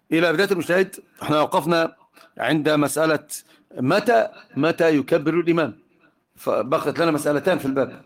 إلى بداية المجتهد احنا وقفنا عند مسألة متى يكبر الإمام، فبقت لنا مسألتان في الباب.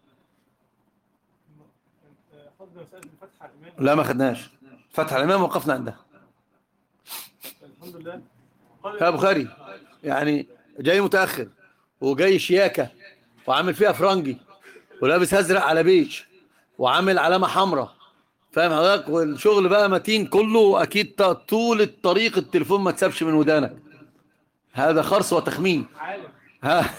لا ما خدناش فتح الإمام، وقفنا عندها. الحمد لله. يا بخاري يعني جاي متأخر وجاي شياكة وعامل فيها فرنجي ولابس أزرق على بيج وعامل علامة حمراء، فاهم حضرتك؟ والشغل بقى متين كله، أكيد طول الطريق التليفون ما تسابش من ودانك. هذا خرص وتخمين. عالم. ها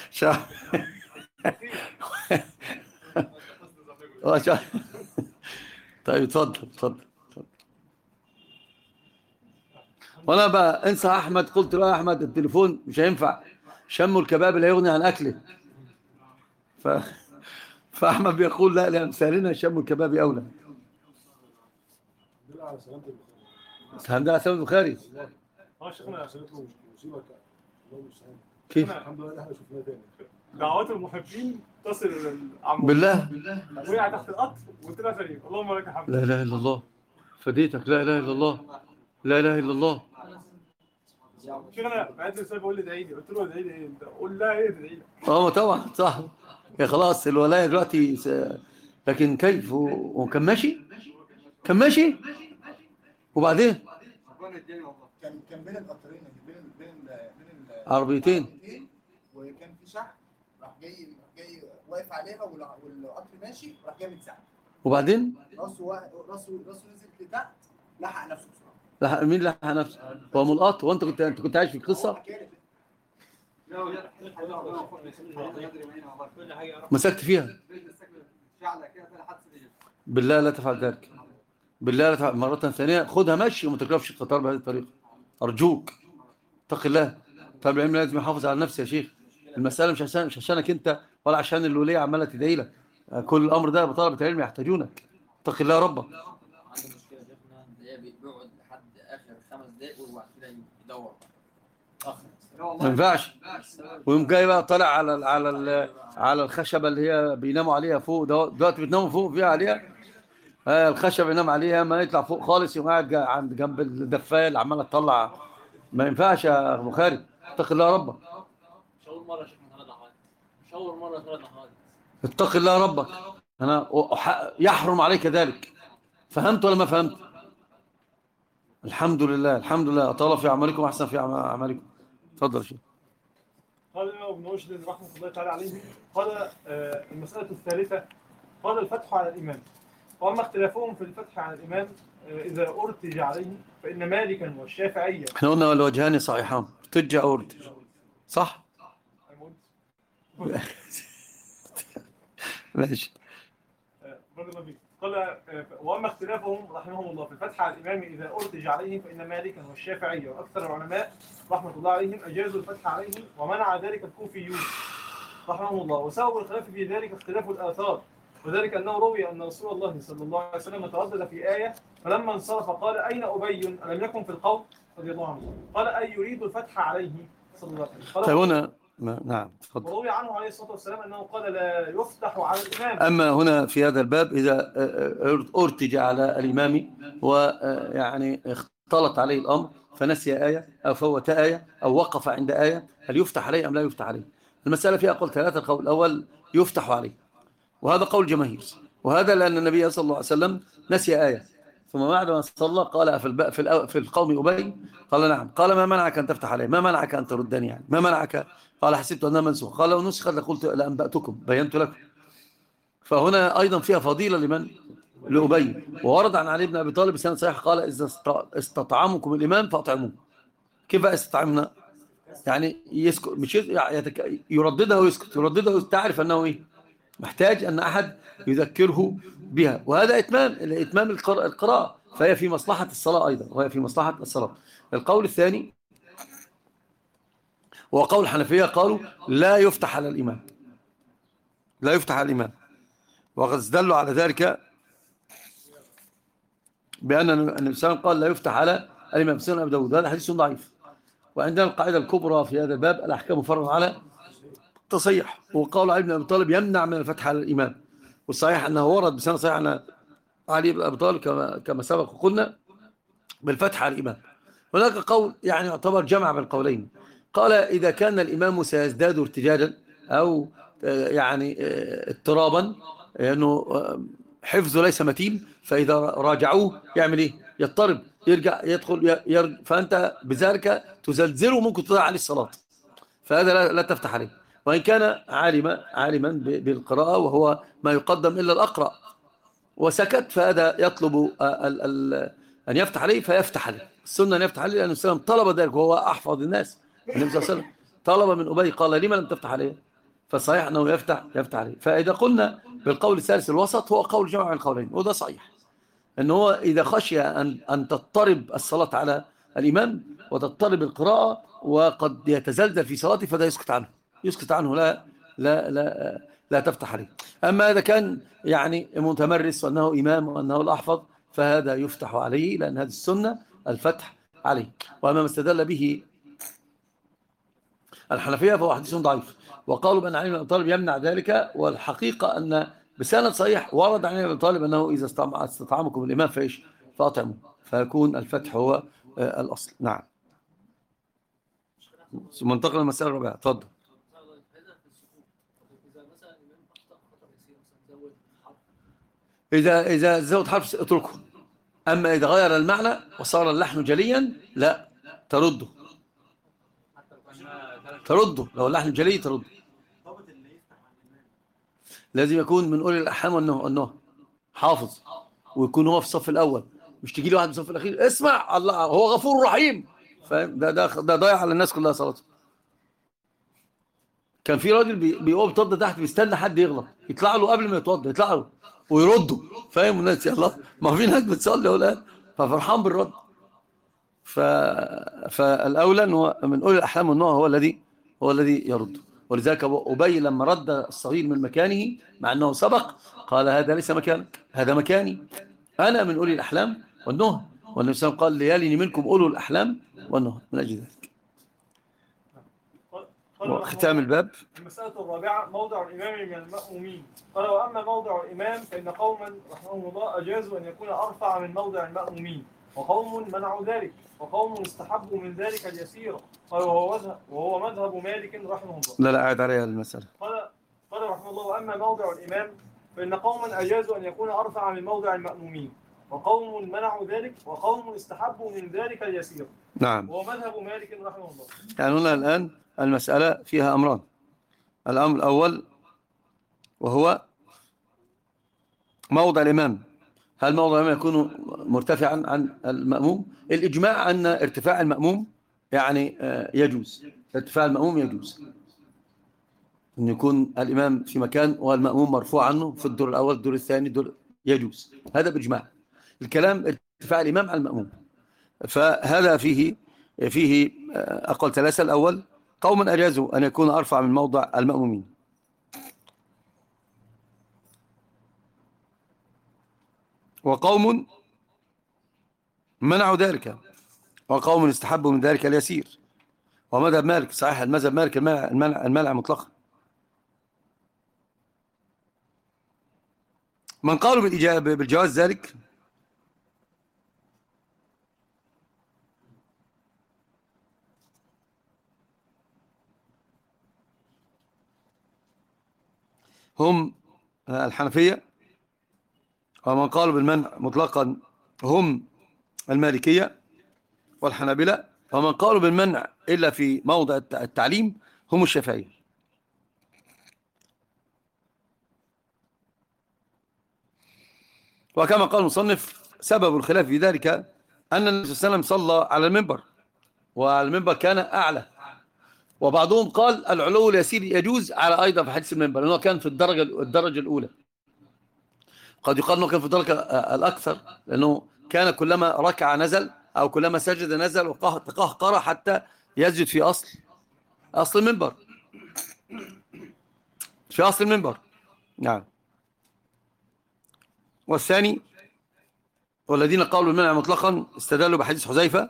طيب اتفضل. وانا بقى انسى احمد، قلت له يا احمد التليفون مش هينفع، شم الكباب لا يغني عن اكله. ف... فاحمد بيقول لا لامثالنا شم الكباب اولى. الحمد لله سلام البخاري. شيخنا مصيبه كيف؟ الحمد لله احنا شفناه تاني. دعوات المحبين تصل للعمر. بالله وقع تحت القطر وطلع سليم، اللهم لك الحمد. لا اله الا الله، فديتك. لا اله الا الله، لا اله الا الله. شيخنا بعت لي رساله بيقول لي ادعي لي، قلت له ادعي لي ايه؟ انت قول لها ايه ادعي لي؟ طبعا صح. يا خلاص الولايه دلوقتي لكن كيف وكان ماشي، كان ماشي وبعدين كان بين القطرين، بين عربيتين، وكان في شحن راح جاي واقف عليها والقطر ماشي راح جاي متسحب، وبعدين راسه نزل لتحت، لحق نفسه مين لحق نفسه؟ هو ملقط؟ وانت كنت عايش في القصه؟ مسكت فيها؟ بالله لا تفعل ذلك، بالله لا تفعل. مرة ثانية خدها مشي وما تركبش القطار بهذه الطريقة أرجوك، اتق الله. طالب العلم لازم يحافظ على نفسه يا شيخ. المسألة مش عشانك أنت ولا عشان الولية عمالة تدعي لك، كل الأمر ده بطلبة العلم يحتاجونك. اتق الله ربك. عنده مشكلة شيخنا بيقعد لحد آخر 5 دقايق وبعد كده يدور. ما ينفعش. ويوم جاي بقى طالع على الخشبة اللي هي بيناموا عليها فوق، دلوقتي بتناموا فوق فيها عليها الخشب ينام عليها، ما يطلع فوق خالص يقوم قاعد عند جنب الدفايه اللي عماله تطلع. ما ينفعش يا بخاري، اتق الله ربك. مش أول مرة شيخنا ثلاث حوادث، مش أول مرة 3 حوادث. اتق الله ربك. انا يحرم عليك ذلك. فهمت ولا ما فهمت؟ الحمد لله الحمد لله، اطال في اعمالكم واحسن في اعمالكم. اتفضل يا شيخ. قال الإمام ابن رشد رحمه الله تعالى عليه، قال المسألة الثالثة، قال الفتح على الإمام. وأما اختلافهم في الفتح على الإمام إذا أرتج عليه فإن مالكا والشافعية. احنا قلنا الوجهان صحيحان، ارتج أو ارتج، صح؟ ماشي. قال وأما اختلافهم رحمهم الله في الفتح على الإمام إذا أرتج عليه فإن مالكا والشافعية وأكثر العلماء رحمة الله عليهم أجازوا الفتح عليه، ومنع ذلك الكوفيون رحمهم الله. وسبب الخلاف في ذلك اختلاف الآثار، وذلك أنه روي أن رسول الله صلى الله عليه وسلم تردد في آية، فلما انصرف قال أين أبي ألم يكن في القوم رضي الله عنه، قال أي يريد الفتح عليه صلى الله عليه وسلم. طيب هنا نعم تفضل. وروي عنه عليه الصلاة والسلام أنه قال لا يفتح على الإمام. أما هنا في هذا الباب إذا ارتج على الإمام ويعني اختلط عليه الأمر فنسي آية أو فوت آية أو وقف عند آية، هل يفتح عليه أم لا يفتح عليه؟ المسألة فيها قول 3. القول الأول يفتح عليه، وهذا قول جماهير، وهذا لأن النبي صلى الله عليه وسلم نسي آية، ثم بعد ما صلى قال في القوم أبي قال نعم، قال ما منعك أن تفتح عليه، ما منعك أن تردني يعني، ما منعك؟ قال حسبت أنها منسوخ، قال لو نسخت لقلت لأنبأتكم بينت لكم. فهنا أيضا فيها فضيلة لمن؟ لأبي. وورد عن علي بن أبي طالب بسند صحيح قال إذا استطعمكم الإمام فأطعموه. كيف بقى استطعمنا؟ يعني يسكت، مش يرددها ويسكت، يرددها تعرف أنه إيه؟ محتاج أن أحد يذكره بها، وهذا إتمام القراءة، فهي في مصلحة الصلاة أيضا، وهي في مصلحة الصلاة. القول الثاني وقول الحنفية قالوا لا يفتح على الإمام، لا يفتح على الإمام، وقد استدلوا على ذلك بأن النبي صلى الله عليه وسلم قال لا يفتح على الإمام. سنن أبي داود، هذا حديث ضعيف. وعندنا القاعدة الكبرى في هذا الباب الأحكام فرع على تصيح، وقول علي بن أبي طالب يمنع من الفتح على الإمام، والصحيح أنه ورد بسنة صحيح عن علي بن أبي طالب كما سبق وقلنا بالفتح على الإمام. هناك قول يعني يعتبر جمع بين القولين، قال إذا كان الإمام سيزداد ارتجاجا أو يعني اضطرابا، لأنه حفظه ليس متين، فإذا راجعوه يعمل إيه؟ يضطرب، يرجع يدخل يرجع، فأنت بذلك تزلزله، ممكن تضيع عليه الصلاة، فهذا لا تفتح عليه. وإن كان عالما بالقراءة وهو ما يقدم إلا الأقرأ وسكت، فهذا يطلب أن يفتح عليه فيفتح عليه. السنة أن يفتح عليه، لأنه السلام طلب ذلك وهو أحفظ الناس. النبي صلى الله عليه وسلم طلب من أبي، قال لما لم تفتح عليه؟ فصحيح أنه يفتح عليه. فإذا قلنا بالقول الثالث الوسط هو قول جمع بين القولين، وده صحيح، أنه هو إذا خشي أن تضطرب الصلاة على الإمام وتضطرب القراءة وقد يتزلزل في صلاته، فده يسكت عنه، لا تفتح عليه. أما إذا كان يعني متمرس وأنه إمام وأنه الأحفظ، فهذا يفتح عليه، لأن هذه السنة الفتح عليه. وأما ما استدل به الحنفية فهو حديث ضعيف، وقالوا بأن علي بن أبي طالب يمنع ذلك، والحقيقة أن بسند صحيح ورد عن علي بن أبي طالب أنه إذا استطعمكم الإمام فأطعموا، فيكون الفتح هو الأصل. نعم. ثم انتقل للمسألة الرابعة. تفضل. إذا زود حرف اتركه. أما إذا غير المعنى وصار اللحن جليا لا ترده. لو اللحن جلي ترده. لازم يكون من أولي الأحلام أنه حافظ، ويكون هو في الصف الأول، مش تجي لي واحد في الصف الأخير اسمع الله هو غفور رحيم، فاهم؟ ده ضايع على الناس كلها صلاته. كان في راجل بيقوم يتوضى تحت، بيستنى حد يغلط يطلع له قبل ما يتوضى، يطلع له ويرده، فاهم الناس؟ يا الله ما في ناس بتصلي ولا، ففرحان بالرد. فالاولى انه من اولي الاحلام النوع هو الذي يرد. ولذلك ابي لما رد الصغير من مكانه مع انه سبق، قال هذا ليس مكانك، هذا مكاني، انا من اولي الاحلام والنهى، والنبي صلى الله عليه وسلم قال ليالني منكم اولو الاحلام والنهى، من اجل ذلك. ختام الباب. المسألة الرابعة موضع الإمام من المأمومين. قال وأما موضع الإمام فإن قوما رحمهم الله أجازوا أن يكون أرفع من موضع المأمومين، وقوم منعوا ذلك، وقوم استحبوا من ذلك اليسير. قال وهو مذهب مالك رحمه الله. لا قاعد عليها المسألة. قال رحمه الله وأما موضع الإمام فإن قوما أجازوا أن يكون أرفع من موضع المأمومين، وقوم منعوا ذلك، وقوم استحبوا من ذلك اليسير. نعم. وهو مذهب مالك رحمه الله. يعني هنا الآن المسألة فيها أمران. الأمر الأول وهو موضع الإمام، هل موضع الإمام يكون مرتفعا عن المأموم؟ الإجماع أن ارتفاع المأموم يعني يجوز، ارتفاع المأموم يجوز، أن يكون الإمام في مكان والمأموم مرفوع عنه في الدور الأول الدور الثاني يجوز، هذا بإجماع. الكلام ارتفاع الإمام على المأموم، فهذا فيه أقوال ثلاثة. الأول قوم أجازوا أن يكون أرفع من موضع المأمومين، وقوم منعوا ذلك، وقوم استحبوا من ذلك اليسير. ومذهب مالك صحيح، المذهب مالك المنع مطلقا. من قالوا بالجواز ذلك هم الحنفية، ومن قالوا بالمنع مطلقا هم المالكية والحنابلة، ومن قالوا بالمنع إلا في موضع التعليم هم الشافعية. وكما قال المصنف سبب الخلاف في ذلك أن النبي صلى الله عليه وسلم صلى على المنبر، وعلى المنبر كان أعلى، وبعضهم قال العلو اليسير يجوز على أيضا في حديث المنبر، لأنه كان في الدرجة الأولى. قد يقال أنه كان في الدرجة الأكثر، لأنه كان كلما ركع نزل، أو كلما سجد نزل وقهقر حتى يسجد في أصل المنبر، في أصل المنبر. نعم. والثاني والذين قالوا المنع مطلقا استدلوا بحديث حذيفة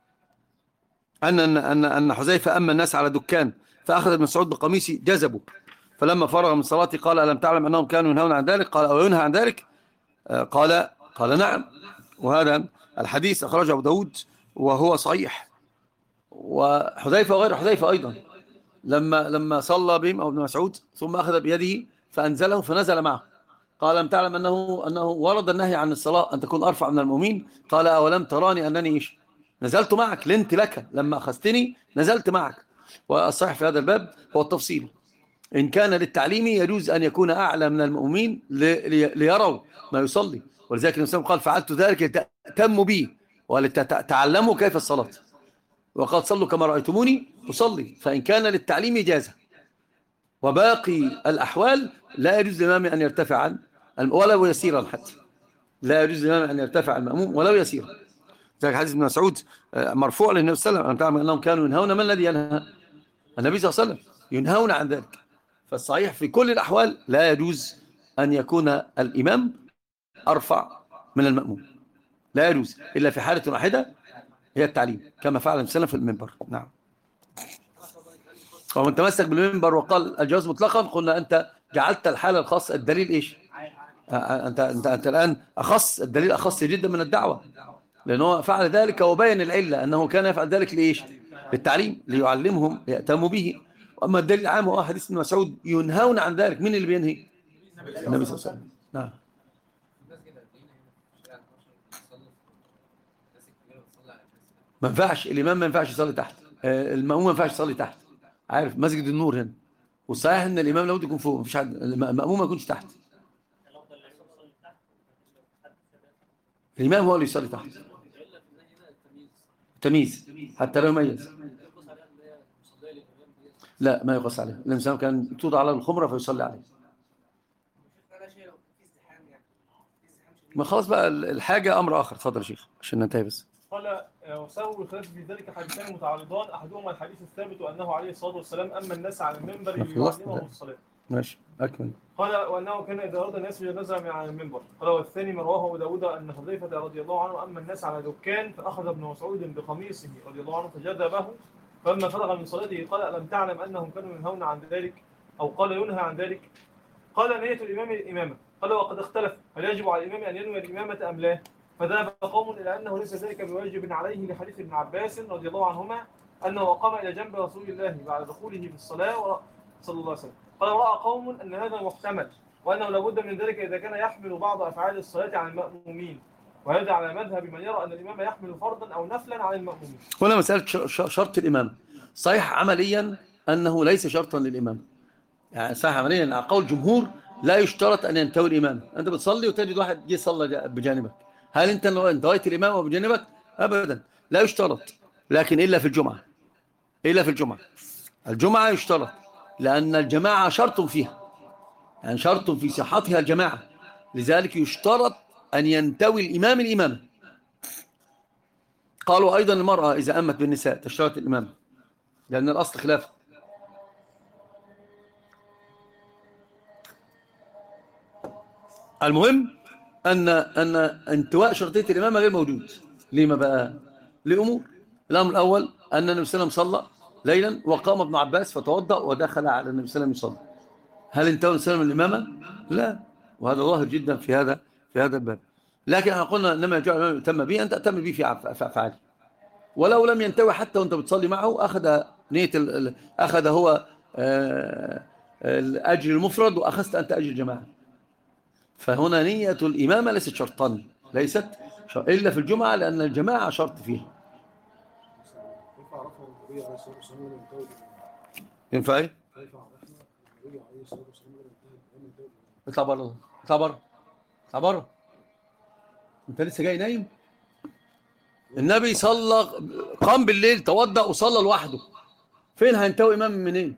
أن حذيفة أما الناس على دكان فأخذ ابن مسعود بقميصي جذبه، فلما فرغ من صلاته قال ألم تعلم أنهم كانوا ينهون عن ذلك؟ قال أو ينهى عن ذلك؟ قال نعم. وهذا الحديث أخرجه أبو داود وهو صحيح، وحذيفة وغير حذيفة أيضا لما صلى بهم أو ابن مسعود ثم أخذ بيده فأنزله فنزل معه، قال لم تعلم أنه ورد النهي عن الصلاة أن تكون أرفع من المؤمنين؟ قال أولم تراني أنني إيش نزلت معك لنت لك لما أخذتني نزلت معك. والصحيح في هذا الباب هو التفصيل، إن كان للتعليم يجوز أن يكون أعلى من المؤمنين ليروا ما يصلي، ولذلك النبي صلى الله عليه وسلم قال فعلت ذلك لتأتموا بي ولتتعلموا كيف الصلاة، وقد صلوا كما رأيتموني أصلي. فإن كان للتعليم جازة، وباقي الأحوال لا يجوز للإمام أن يرتفع عن ولو يسيرا، حتى لا يجوز للإمام أن يرتفع المأموم ولو يسيرا. ذلك حديث ابن مسعود مرفوع للنبي صلى الله عليه وسلم، أن تعلم أنهم كانوا ينهون. ما الذي ينهى؟ النبي صلى الله عليه وسلم ينهون عن ذلك. فالصحيح في كل الأحوال لا يجوز أن يكون الإمام أرفع من المأموم، لا يجوز إلا في حالة واحدة هي التعليم، كما فعل النبي صلى الله عليه وسلم في المنبر. نعم. ومن تمسك بالمنبر وقال الجواز مطلقا قلنا أنت جعلت الحالة الخاصة الدليل إيش؟ أنت الآن أخص الدليل أخص جدا من الدعوة، لأنه فعل ذلك وبين العلة أنه كان يفعل ذلك لإيش؟ للتعليم، ليعلمهم يأتموا به. وأما الدليل العام هو حديث ابن مسعود ينهون عن ذلك. مين اللي بينهي؟ النبي صلى الله عليه وسلم. نعم. ما ينفعش الإمام ما ينفعش يصلي تحت، المأموم ما ينفعش يصلي تحت. عارف مسجد النور هنا، والصحيح ان الإمام لابد يكون فوق، مفيش حد، المأموم ما يكونش تحت. الإمام هو اللي يصلي تحت، تمييز حتى لو يميز. لا ما يقص عليه، الإنسان كان توضع على الخمرة فيصلي عليه. ما خلاص بقى الحاجة أمر آخر. اتفضل يا شيخ عشان ننتهي بس. قال وسبب الخلاف في ذلك حديثان متعارضان، احدهما الحديث الثابت انه عليه الصلاه والسلام اما الناس على المنبر ليعلمهم الصلاه. ماشي اكمل. قال وانه كان اذا اراد الناس نزل من على المنبر. قال والثاني ما رواه ابو داود ان حذيفه رضي الله عنه اما الناس على دكان فاخذ ابن مسعود بقميصه رضي الله عنه فجذبه، فلما فرغ من صلاته قال الم تعلم انهم كانوا ينهون عن ذلك او قال ينهى عن ذلك؟ قال نية الامام الامامه. قال وقد اختلف هل يجب على الامام ان ينوي الامامه ام لا؟ فذهب قوم إلى أنه ليس ذلك بواجب عليه لحديث ابن عباس رضي الله عنهما أنه قام إلى جنب رسول الله بعد دخوله في الصلاة صلى الله عليه وسلم. قال ورأى قوم أن هذا محتمل وأنه لابد من ذلك إذا كان يحمل بعض أفعال الصلاة عن المأمومين، وهذا على مذهب من يرى أن الإمام يحمل فرضا أو نفلا عن المأمومين. هنا مسألة شرط الإمام صحيح عمليا أنه ليس شرطا للإمام، يعني صحيح عمليا على قول جمهور لا يشترط أن ينتوي الإمام. أنت بتصلي وتجد واحد جه صلى بجانبك، هل أنت لو انتويت الإمام وبجانبك؟ أبدا لا يشترط، لكن إلا في الجمعة. إلا في الجمعة، الجمعة يشترط لأن الجماعة شرط فيها، يعني شرط في صحتها الجماعة، لذلك يشترط أن ينتوي الإمام الإمامة. قالوا أيضا المرأة إذا أمت بالنساء تشترط الإمامة لأن الأصل خلافه. المهم أن انتواء شرطية الإمامة غير موجود. لما بقى؟ لأمور. الأمر الأول أن النبي صلى الله عليه وسلم صلى ليلا وقام ابن عباس فتوضأ ودخل على النبي صلى الله عليه وسلم يصلي. هل انتوى النبي صلى الله عليه وسلم الإمامة؟ لا، وهذا ظاهر جدا في هذا الباب. لكن احنا قلنا إنما يجب الإمام يتم به أن تأتم به في أفعاله، ولو لم ينتوي حتى وأنت بتصلي معه أخذ نية أخذ هو الأجر المفرد وأخذت أنت أجر الجماعة. فهنا نية الإمامة ليست شرطا، ليست إلا في الجمعة لأن الجماعة شرط فيها. ينفع إيه؟ اطلع بره، اطلع بره، اطلع بره. أنت لسه جاي نايم؟ النبي صلى قام بالليل توضأ وصلى لوحده، فين هينتوي إمام منين؟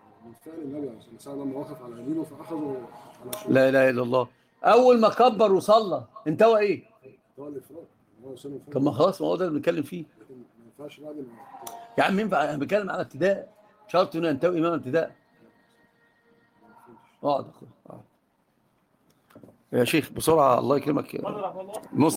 لا إله إلا الله. أول ما كبر وصلى انتوى إيه؟ طب ما خلاص، ما هو ده اللي بنتكلم فيه يا عم. ينفع؟ أنا بتكلم على ابتداء، شرط إنه ينتوي إمام ابتداء. اقعد يا شيخ بسرعة الله يكرمك.